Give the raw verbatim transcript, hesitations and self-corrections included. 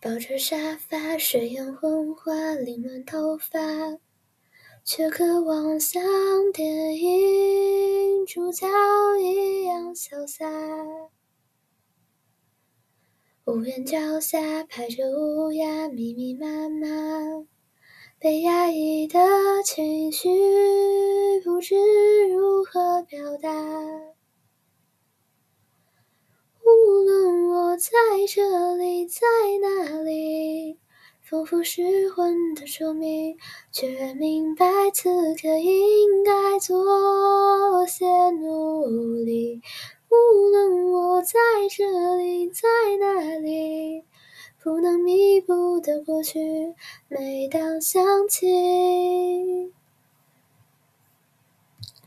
抱着沙发，睡眼昏花，凌乱头发，却渴望像电影主角一样潇洒。屋檐脚下排着乌鸦，密密麻麻，被压抑的情绪不知如何表达。无论我在这里，在哪里，丰富失魂的宿命，却明白此刻应该做些努力。无论我在这里，在哪里，不能弥补的过去，每当想起